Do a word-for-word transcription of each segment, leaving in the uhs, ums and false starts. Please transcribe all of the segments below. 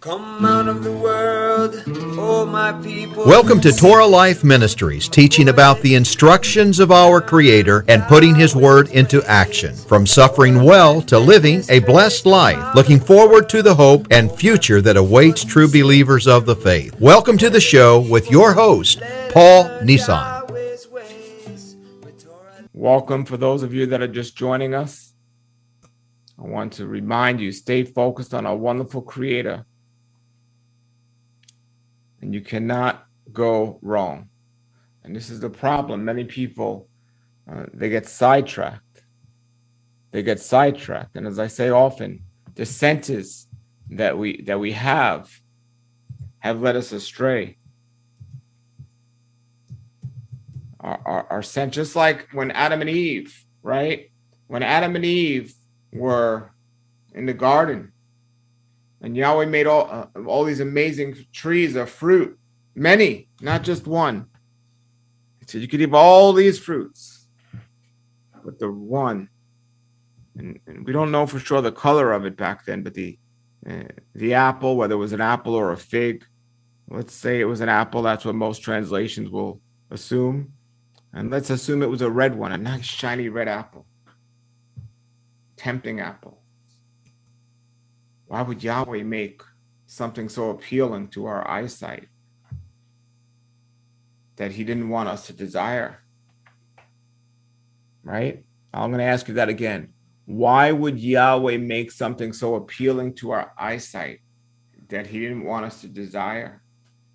Come out of the world, oh my people. Welcome to Torah Life Ministries, teaching about the instructions of our Creator and putting His Word into action. From suffering well to living a blessed life, looking forward to the hope and future that awaits true believers of the faith. Welcome to the show with your host, Paul Nissan. Welcome for those of you that are just joining us. I want to remind you, stay focused on our wonderful Creator. And you cannot go wrong. And this is the problem. Many people, uh, they get sidetracked. They get sidetracked. And as I say often, the senses that we that we have have led us astray. Our, our, our sense, just like when Adam and Eve, right? When Adam and Eve were in the garden, and Yahweh made all uh, all these amazing trees of fruit, many, not just one. He said you could eat all these fruits, but the one, and, and we don't know for sure the color of it back then, but the uh, the apple, whether it was an apple or a fig, let's say it was an apple. That's what most translations will assume, and let's assume it was a red one, a nice shiny red apple, tempting apple. Why would Yahweh make something so appealing to our eyesight that He didn't want us to desire? Right? I'm going to ask you that again. Why would Yahweh make something so appealing to our eyesight that He didn't want us to desire?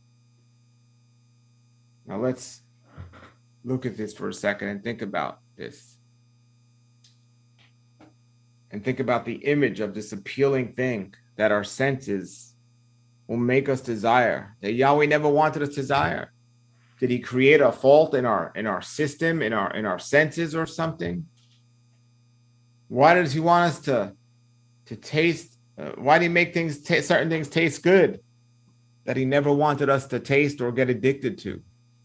Now let's look at this for a second and think about this. And think about the image of this appealing thing that our senses will make us desire, that Yahweh never wanted us to desire. Did He create a fault in our in our system, in our in our senses or something? Why does He want us to to taste? Uh, why did He make things t- certain things taste good that He never wanted us to taste or get addicted to?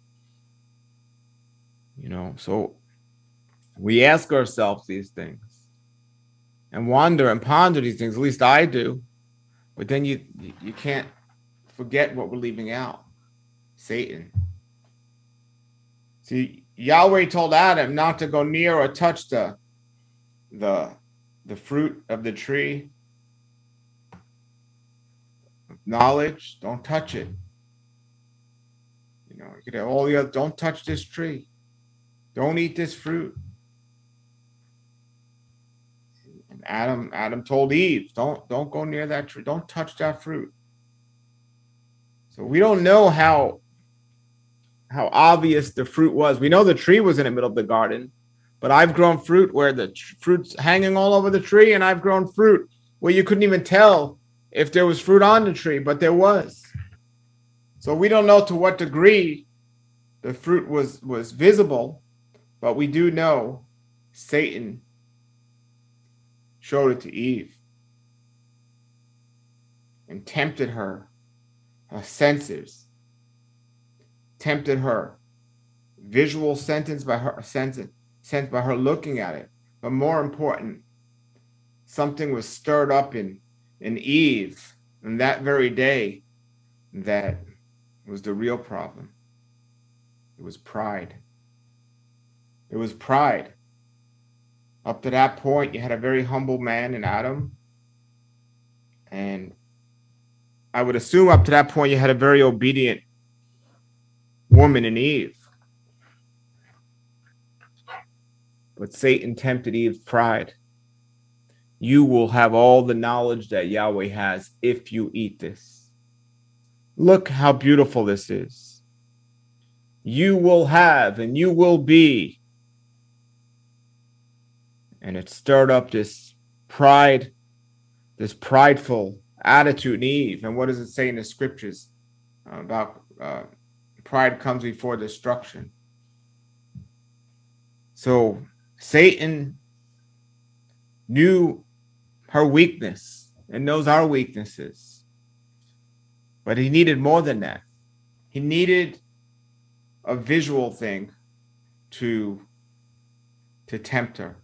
You know, so we ask ourselves these things and wonder and ponder these things. At least I do. But then you you can't forget what we're leaving out. Satan. See, Yahweh told Adam not to go near or touch the the the fruit of the tree of knowledge. Don't touch it. You know, you could have all the other. Don't touch this tree. Don't eat this fruit. And Adam, Adam told Eve, don't don't go near that tree. Don't touch that fruit. So we don't know how how obvious the fruit was. We know the tree was in the middle of the garden, but I've grown fruit where the tr- fruit's hanging all over the tree, and I've grown fruit where you couldn't even tell if there was fruit on the tree, but there was. So we don't know to what degree the fruit was was visible, but we do know Satan showed it to Eve and tempted her, her senses, tempted her visual sentence by her sense, sense by her looking at it. But more important, something was stirred up in, in Eve on that very day that was the real problem. It was pride. It was pride. Up to that point, you had a very humble man in Adam. And I would assume up to that point, you had a very obedient woman in Eve. But Satan tempted Eve's pride. You will have all the knowledge that Yahweh has if you eat this. Look how beautiful this is. You will have and you will be. And it stirred up this pride, this prideful attitude in Eve. And what does it say in the scriptures about uh, pride comes before destruction? So Satan knew her weakness and knows our weaknesses. But he needed more than that. He needed a visual thing to, to tempt her.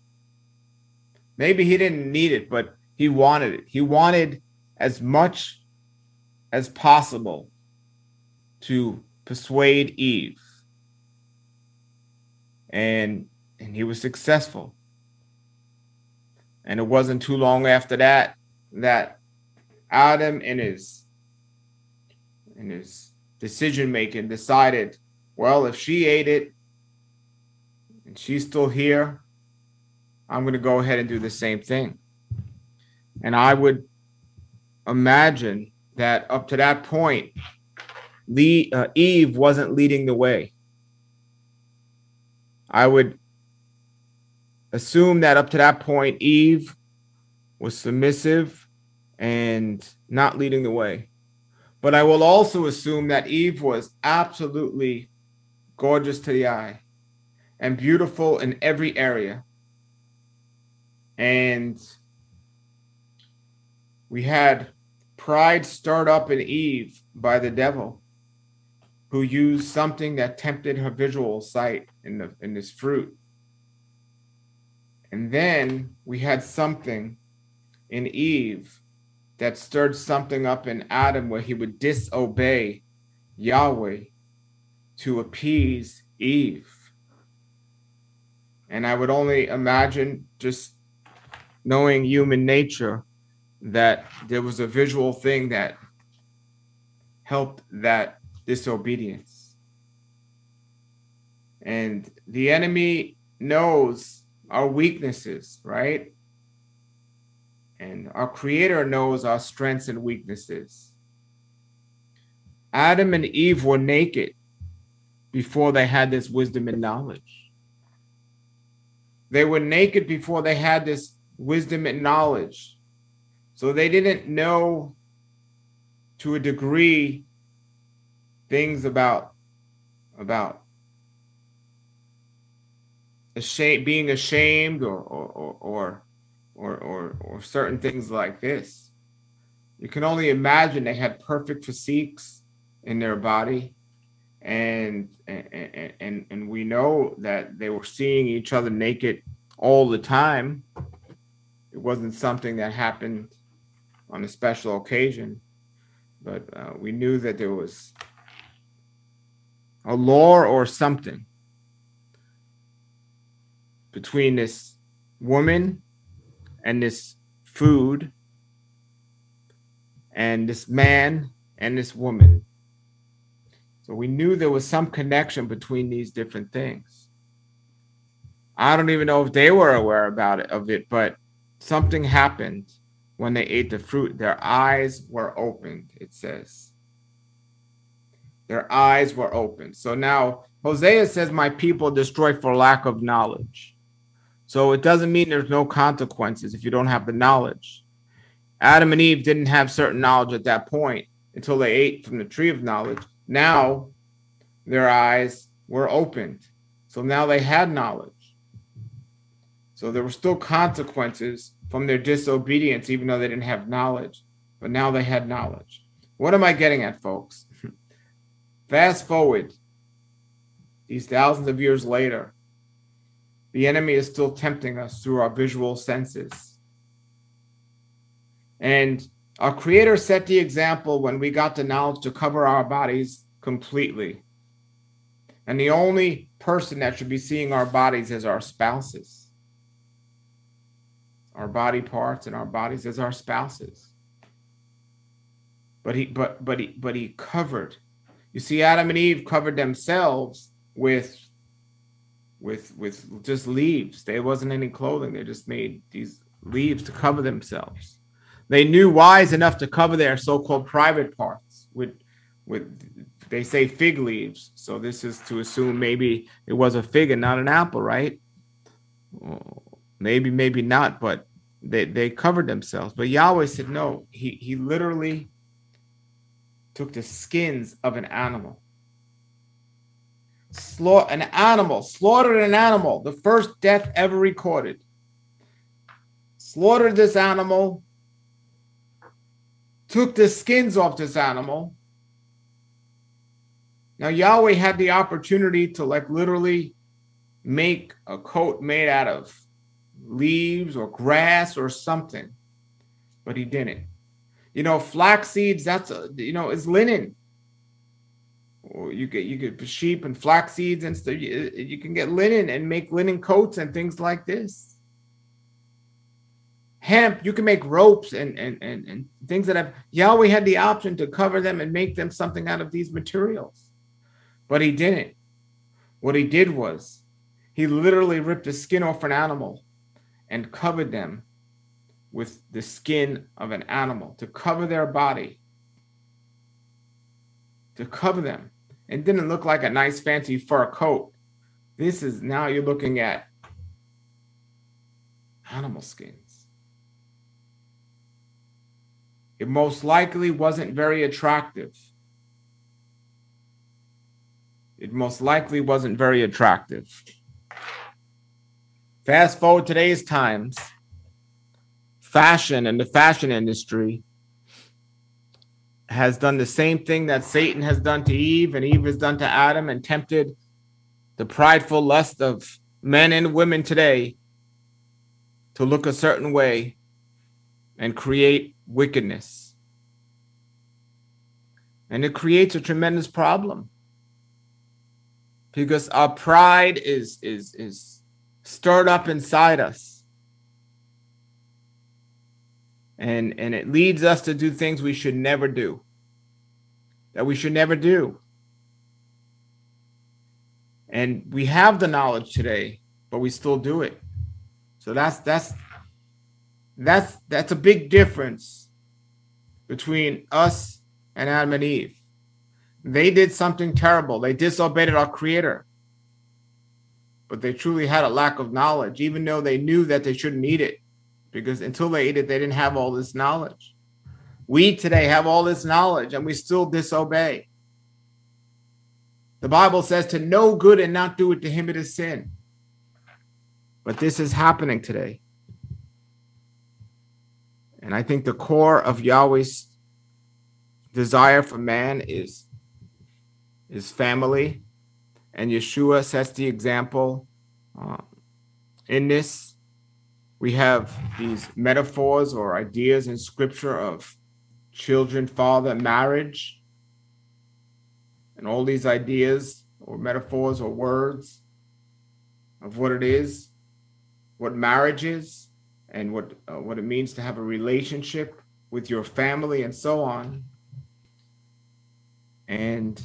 Maybe he didn't need it, but he wanted it. He wanted as much as possible to persuade Eve. And, and he was successful. And it wasn't too long after that that Adam in his in his decision making decided, well, if she ate it and she's still here, I'm going to go ahead and do the same thing. And I would imagine that up to that point, Lee, uh, Eve wasn't leading the way. I would assume that up to that point, Eve was submissive and not leading the way. But I will also assume that Eve was absolutely gorgeous to the eye and beautiful in every area. And we had pride stirred up in Eve by the devil, who used something that tempted her visual sight in the in this fruit. And then we had something in Eve that stirred something up in Adam where he would disobey Yahweh to appease Eve. And I would only imagine, just knowing human nature, that there was a visual thing that helped that disobedience. And the enemy knows our weaknesses, right? And our Creator knows our strengths and weaknesses. Adam and Eve were naked before they had this wisdom and knowledge. They were naked before they had this wisdom and knowledge. So they didn't know, to a degree, things about, about ashamed, being ashamed or, or, or, or, or, or certain things like this. You can only imagine they had perfect physiques in their body. And, and, and, and we know that they were seeing each other naked all the time. It wasn't something that happened on a special occasion, but uh, we knew that there was a lore or something between this woman and this food and this man and this woman. So we knew there was some connection between these different things. I don't even know if they were aware about it, of it, but something happened when they ate the fruit. Their eyes were opened, it says. Their eyes were opened. So now Hosea says, my people destroy for lack of knowledge. So it doesn't mean there's no consequences if you don't have the knowledge. Adam and Eve didn't have certain knowledge at that point until they ate from the tree of knowledge. Now their eyes were opened. So now they had knowledge. So there were still consequences from their disobedience, even though they didn't have knowledge. But now they had knowledge. What am I getting at, folks? Fast forward these thousands of years later, the enemy is still tempting us through our visual senses. And our Creator set the example when we got the knowledge to cover our bodies completely. And the only person that should be seeing our bodies is our spouses. Our body parts and our bodies as our spouses. But he, but, but he, but he covered. You see, Adam and Eve covered themselves with, with, with just leaves. There wasn't any clothing. They just made these leaves to cover themselves. They knew wise enough to cover their so-called private parts with, with, they say fig leaves. So this is to assume maybe it was a fig and not an apple, right? Maybe, maybe not, but they, they covered themselves. But Yahweh said, no, he, he literally took the skins of an animal. Slaughter an animal, slaughtered an animal, the first death ever recorded. Slaughtered this animal, took the skins off this animal. Now Yahweh had the opportunity to like literally make a coat made out of leaves or grass or something, but he didn't. You know, flax seeds, that's, a, you know, is linen. Or you get, you get sheep and flax seeds and stuff. You, you can get linen and make linen coats and things like this. Hemp, you can make ropes and, and, and, and things that have, Yahweh had the option to cover them and make them something out of these materials. But he didn't. What he did was he literally ripped the skin off an animal and covered them with the skin of an animal to cover their body, to cover them. It didn't look like a nice fancy fur coat. This is, now you're looking at animal skins. It most likely wasn't very attractive. It most likely wasn't very attractive. Fast forward today's times, fashion and the fashion industry has done the same thing that Satan has done to Eve and Eve has done to Adam, and tempted the prideful lust of men and women today to look a certain way and create wickedness. And it creates a tremendous problem because our pride is, is, is stirred up inside us. And, and it leads us to do things we should never do, that we should never do. And we have the knowledge today, but we still do it. So that's that's that's that's a big difference between us and Adam and Eve. They did something terrible. They disobeyed our Creator. But they truly had a lack of knowledge, even though they knew that they shouldn't eat it. Because until they ate it, they didn't have all this knowledge. We today have all this knowledge and we still disobey. The Bible says to know good and not do it, to him it is sin. But this is happening today. And I think the core of Yahweh's desire for man is, is family. And Yeshua sets the example uh, in this. We have these metaphors or ideas in scripture of children, father, marriage, and all these ideas or metaphors or words of what it is, what marriage is, and what, uh, what it means to have a relationship with your family and so on. And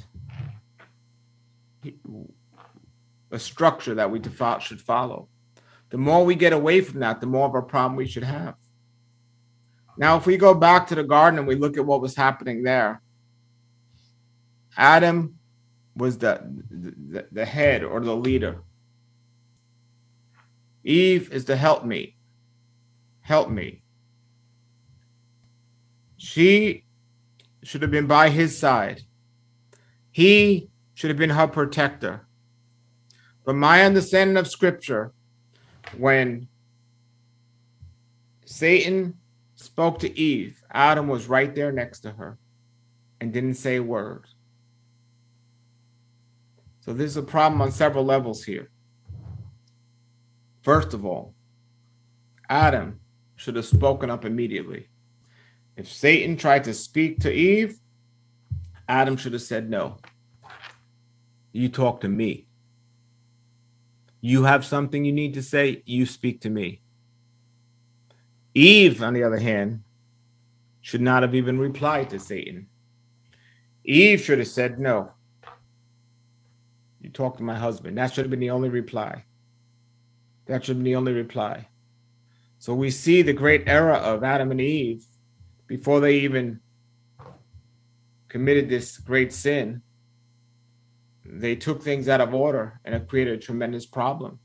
a structure that we default should follow. The more we get away from that, the more of a problem we should have. Now, if we go back to the garden and we look at what was happening there, Adam was the, the, the head or the leader. Eve is the helpmeet. Help me. She should have been by his side. He should have been her protector. But my understanding of scripture, when Satan spoke to Eve, Adam was right there next to her and didn't say a word. So this is a problem on several levels here. First of all, Adam should have spoken up immediately. If Satan tried to speak to Eve, Adam should have said, no, you talk to me. You have something you need to say, you speak to me. Eve, on the other hand, should not have even replied to Satan. Eve should have said, no, you talk to my husband. That should have been the only reply. That should have been the only reply. So we see the great era of Adam and Eve before they even committed this great sin. They took things out of order and it created a tremendous problem.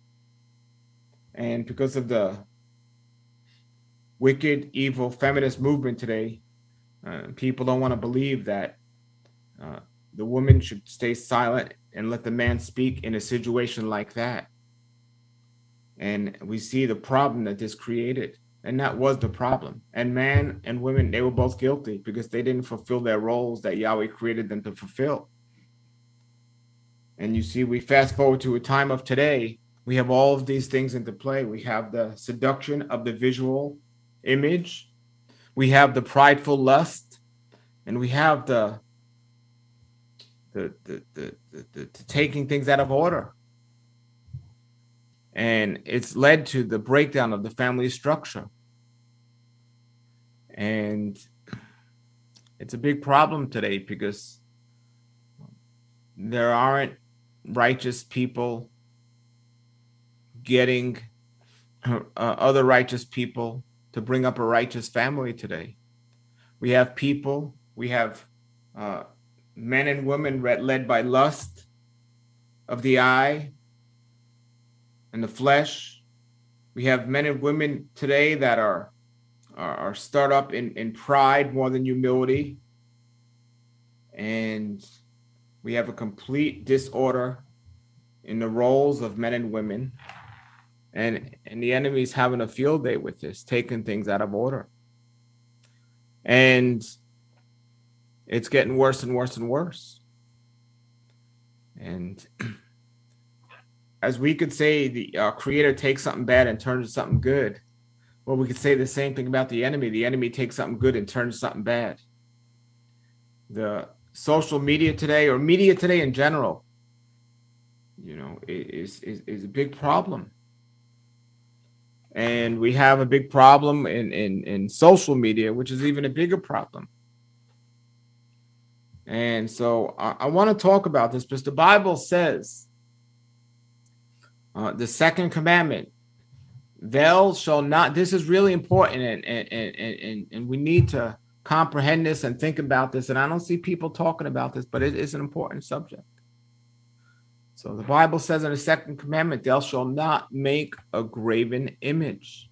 And because of the wicked, evil, feminist movement today, uh, people don't want to believe that uh, the woman should stay silent and let the man speak in a situation like that. And we see the problem that this created. And that was the problem. And man and women, they were both guilty because they didn't fulfill their roles that Yahweh created them to fulfill. And you see, we fast forward to a time of today, we have all of these things into play. We have the seduction of the visual image. We have the prideful lust, and we have the the the the, the, the, the taking things out of order. And it's led to the breakdown of the family structure. And it's a big problem today because there aren't righteous people getting uh, other righteous people to bring up a righteous family today. We have people, we have uh, men and women led by lust of the eye and the flesh. We have men and women today that are are, are stirred up in, in pride more than humility. And we have a complete disorder in the roles of men and women. And, and the enemy's having a field day with this, taking things out of order. And it's getting worse and worse and worse. And as we could say, the uh, creator takes something bad and turns it something good. Well, we could say the same thing about the enemy. The enemy takes something good and turns something bad. The social media today, or media today in general, you know, is, is, is a big problem. And we have a big problem in, in, in social media, which is even a bigger problem. And so I, I want to talk about this because the Bible says, uh, the second commandment, thou shalt not, this is really important, and, and, and, and, and we need to comprehend this and think about this. And I don't see people talking about this, but it is an important subject. So the Bible says in the second commandment, thou shalt not make a graven image.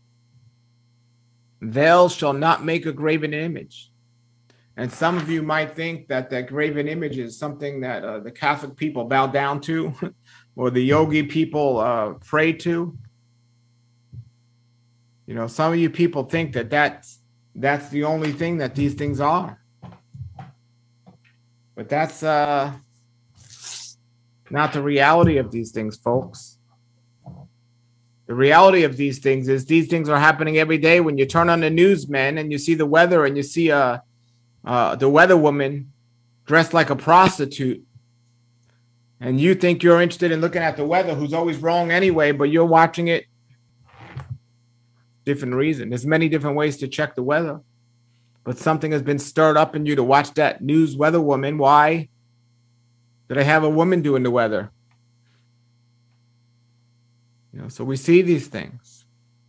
Thou shalt not make a graven image. And some of you might think that that graven image is something that uh, the Catholic people bow down to, or the yogi people uh, pray to. You know, some of you people think that that's, that's the only thing that these things are. But that's uh, not the reality of these things, folks. The reality of these things is these things are happening every day. When you turn on the news, man, and you see the weather, and you see uh, uh, the weather woman dressed like a prostitute, and you think you're interested in looking at the weather, who's always wrong anyway, but you're watching it. Different reason. There's many different ways to check the weather, but something has been stirred up in you to watch that news weather woman. Why? Did I have a woman doing the weather? You know, so we see these things.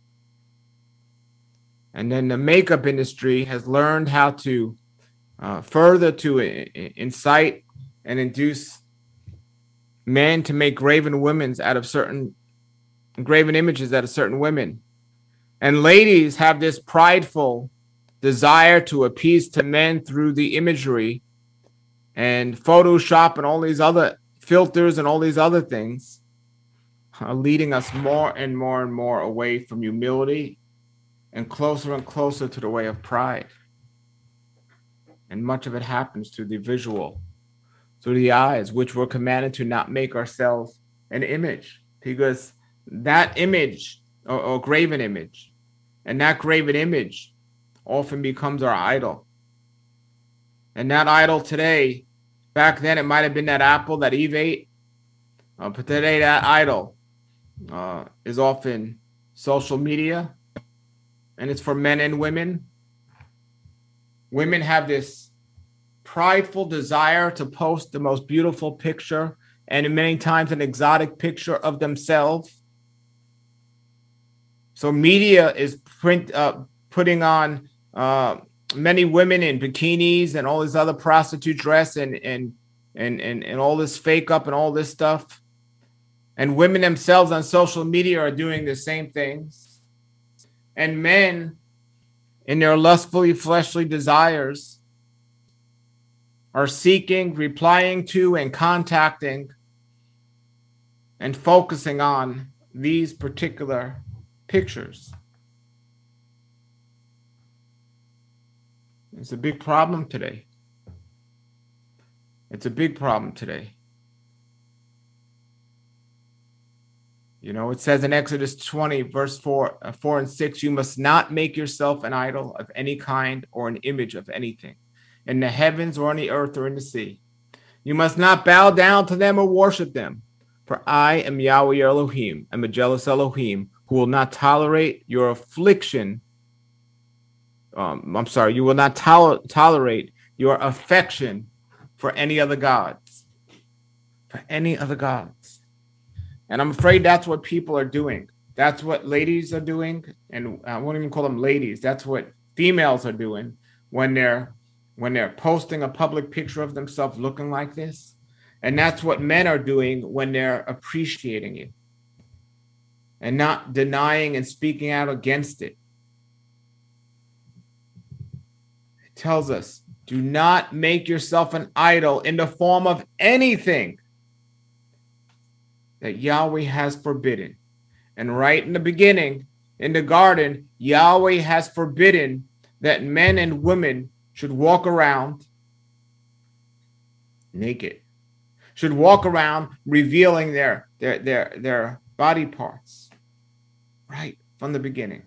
And then the makeup industry has learned how to uh, further to uh, incite and induce men to make graven women's out of certain graven images out of certain women. And ladies have this prideful desire to appease to men through the imagery and Photoshop and all these other filters and all these other things, are leading us more and more and more away from humility and closer and closer to the way of pride. And much of it happens through the visual, through the eyes, which we're commanded to not make ourselves an image, because that image or, or graven image, and that graven image often becomes our idol. And that idol today, back then it might have been that apple that Eve ate, uh, but today that idol uh, is often social media, and it's for men and women. Women have this prideful desire to post the most beautiful picture, and many times an exotic picture of themselves. So media is print uh, putting on uh, many women in bikinis and all this other prostitute dress and and and and and all this fake up and all this stuff. And women themselves on social media are doing the same things. And men, in their lustfully fleshly desires, are seeking, replying to, and contacting and focusing on these particular pictures. It's a big problem today. It's a big problem today. You know, it says in Exodus twenty, verse four, uh, four and six, you must not make yourself an idol of any kind or an image of anything in the heavens or on the earth or in the sea. You must not bow down to them or worship them. For I am Yahweh your Elohim, I'm a jealous Elohim who will not tolerate your affliction. Um, I'm sorry, you will not tol- tolerate your affection for any other gods. For any other gods. And I'm afraid that's what people are doing. That's what ladies are doing. And I won't even call them ladies. That's what females are doing when they're when they're posting a public picture of themselves looking like this. And that's what men are doing when they're appreciating it and not denying and speaking out against it. It tells us, do not make yourself an idol in the form of anything that Yahweh has forbidden. And right in the beginning, in the garden, Yahweh has forbidden that men and women should walk around naked, should walk around revealing their, their, their, their body parts, right from the beginning.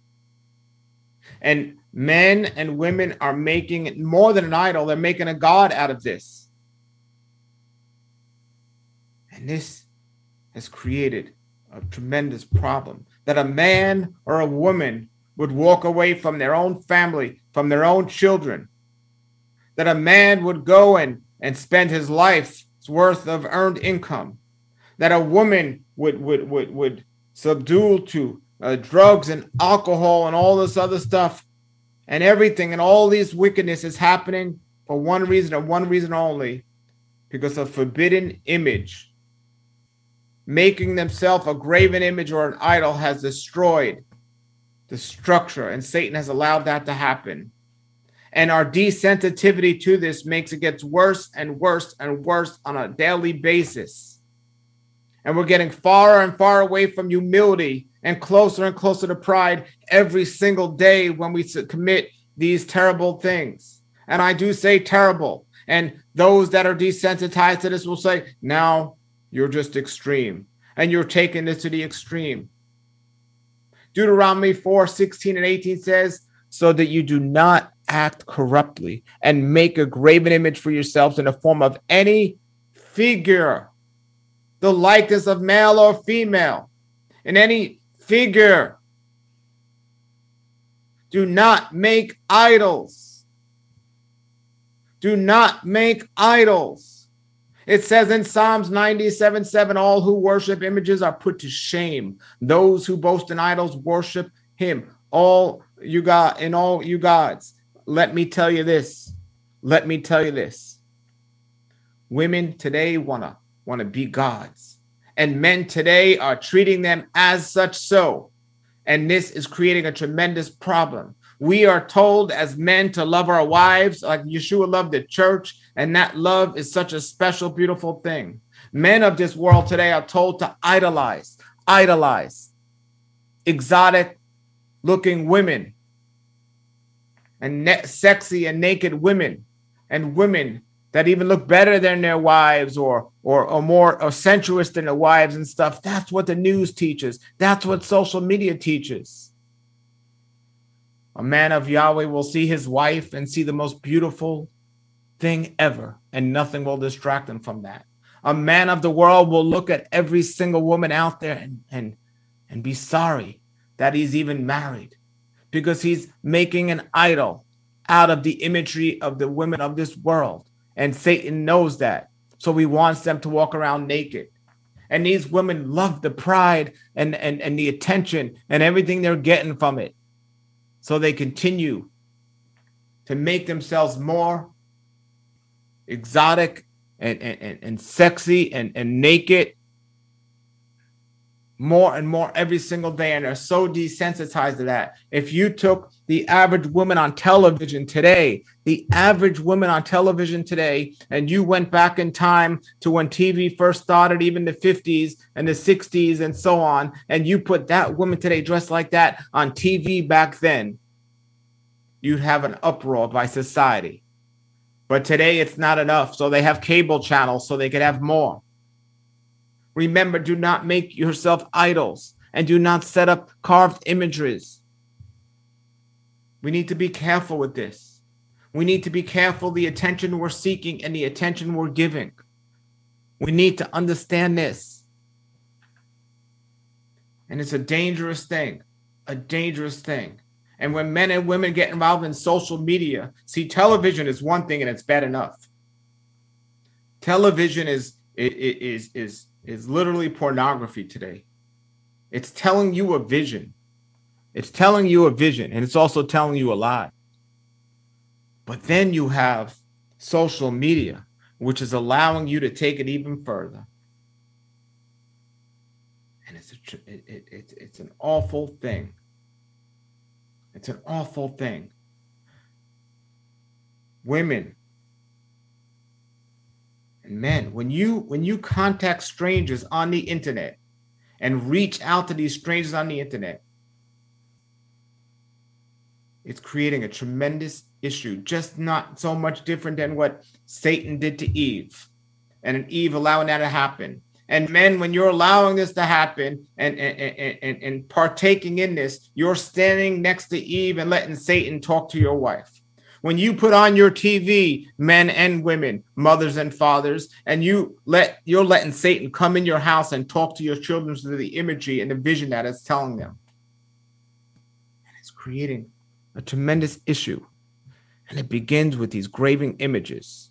And men and women are making it more than an idol. They're making a god out of this. And this has created a tremendous problem, that a man or a woman would walk away from their own family, from their own children, that a man would go and, and spend his life's worth of earned income, that a woman would, would, would, would subdue to uh, drugs and alcohol and all this other stuff and everything, and all these wickedness is happening for one reason and one reason only, because of forbidden image. Making themselves a graven image or an idol has destroyed the structure, and Satan has allowed that to happen. And our desensitivity to this makes it get worse and worse and worse on a daily basis. And we're getting far and far away from humility and closer and closer to pride every single day when we commit these terrible things. And I do say terrible. And those that are desensitized to this will say, now you're just extreme, and you're taking this to the extreme. Deuteronomy four, sixteen and eighteen says, so that you do not act corruptly and make a graven image for yourselves in the form of any figure, the likeness of male or female, in any figure. Do not make idols. Do not make idols. It says in Psalms ninety-seven, seven, all who worship images are put to shame. Those who boast in idols worship him. All you got in all you gods. Let me tell you this. Let me tell you this. Women today wanna wanna be gods, and men today are treating them as such. So, and this is creating a tremendous problem. We are told as men to love our wives like Yeshua loved the church, and that love is such a special, beautiful thing. Men of this world today are told to idolize, idolize exotic looking women and ne- sexy and naked women, and women that even look better than their wives, or, or, or more or sensuous than their wives and stuff. That's what the news teaches. That's what social media teaches. A man of Yahweh will see his wife and see the most beautiful thing ever, and nothing will distract him from that. A man of the world will look at every single woman out there and, and, and be sorry that he's even married, because he's making an idol out of the imagery of the women of this world. And Satan knows that. So he wants them to walk around naked. And these women love the pride and, and, and the attention and everything they're getting from it. So they continue to make themselves more exotic and, and, and sexy and, and naked more and more every single day. And they're so desensitized to that. If you took the average woman on television today, the average woman on television today, and you went back in time to when T V first started, even the fifties and the sixties and so on, and you put that woman today dressed like that on T V back then, you'd have an uproar by society. But today it's not enough. So they have cable channels so they could have more. Remember, do not make yourself idols and do not set up carved images. We need to be careful with this. We need to be careful the attention we're seeking and the attention we're giving. We need to understand this. And it's a dangerous thing, a dangerous thing. And when men and women get involved in social media, see, television is one thing and it's bad enough. Television is is is is literally pornography today. It's telling you a vision. It's telling you a vision, and it's also telling you a lie. But then you have social media, which is allowing you to take it even further. And it's a, it, it, it, it's an awful thing. It's an awful thing. Women and men, when you when you contact strangers on the internet and reach out to these strangers on the internet, it's creating a tremendous issue, just not so much different than what Satan did to Eve, and Eve allowing that to happen. And men, when you're allowing this to happen and, and, and, and partaking in this, you're standing next to Eve and letting Satan talk to your wife. When you put on your T V, men and women, mothers and fathers, and you let you're letting Satan come in your house and talk to your children through the imagery and the vision that it's telling them. And it's creating a tremendous issue. And it begins with these graven images.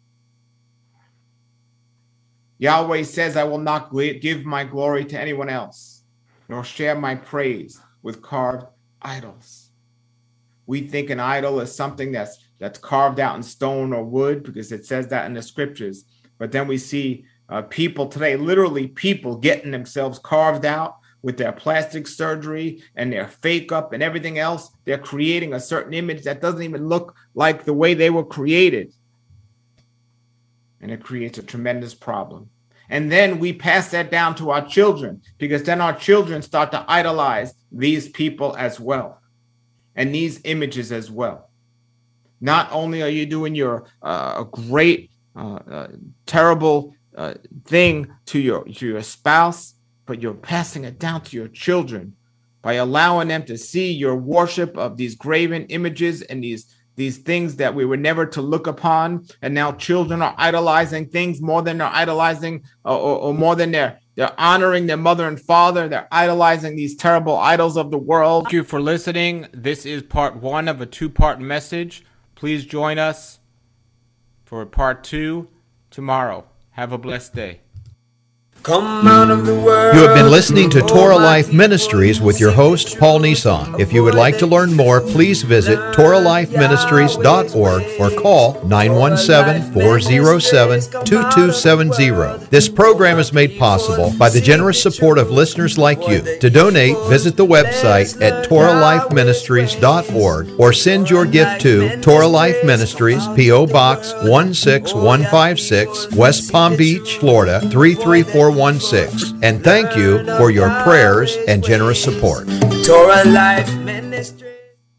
Yahweh says, I will not give my glory to anyone else, nor share my praise with carved idols. We think an idol is something that's that's carved out in stone or wood, because it says that in the scriptures. But then we see uh, people today, literally people getting themselves carved out with their plastic surgery and their fake up and everything else. They're creating a certain image that doesn't even look like the way they were created. And it creates a tremendous problem. And then we pass that down to our children, because then our children start to idolize these people as well, and these images as well. Not only are you doing your uh, a great, uh, uh, terrible uh, thing to your to your spouse, but you're passing it down to your children by allowing them to see your worship of these graven images and these these things that we were never to look upon. And now children are idolizing things more than they're idolizing or, or, or more than they're they're honoring their mother and father. They're idolizing these terrible idols of the world. Thank you for listening. This is part one of a two-part message. Please join us for part two tomorrow. Have a blessed day. Come out of the world. You have been listening to Torah Life Ministries with your host, Paul Nissan. If you would like to learn more, please visit torah life ministries dot org or call nine one seven, four oh seven, two two seven zero. This program is made possible by the generous support of listeners like you. To donate, visit the website at torah life ministries dot org or send your gift to Torah Life Ministries, P O Box one six one five six, West Palm Beach, Florida three three four one six. And thank you for your prayers and generous support. Torah Life Ministry.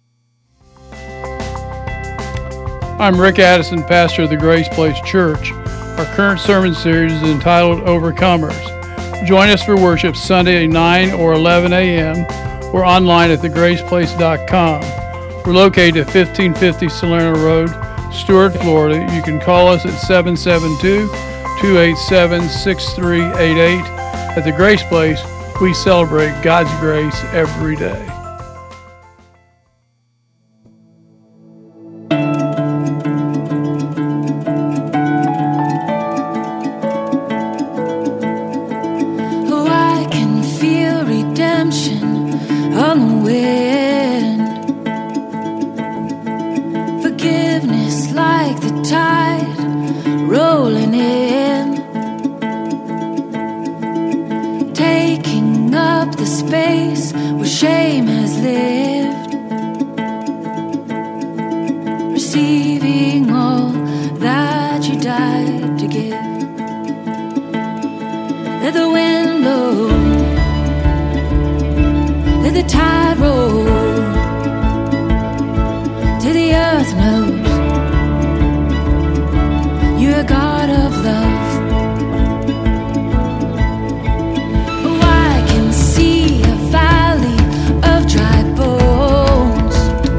I'm Rick Addison, pastor of the Grace Place Church. Our current sermon series is entitled Overcomers. Join us for worship Sunday at nine or eleven a.m. or online at the grace place dot com. We're located at fifteen fifty Salerno Road, Stuart, Florida. You can call us at seven seven two, two eight seven, six three eight eight. At the Grace Place, we celebrate God's grace every day. Oh, I can feel redemption on the wind. Forgiveness like the tide rolling in, taking up the space where shame has lived, receiving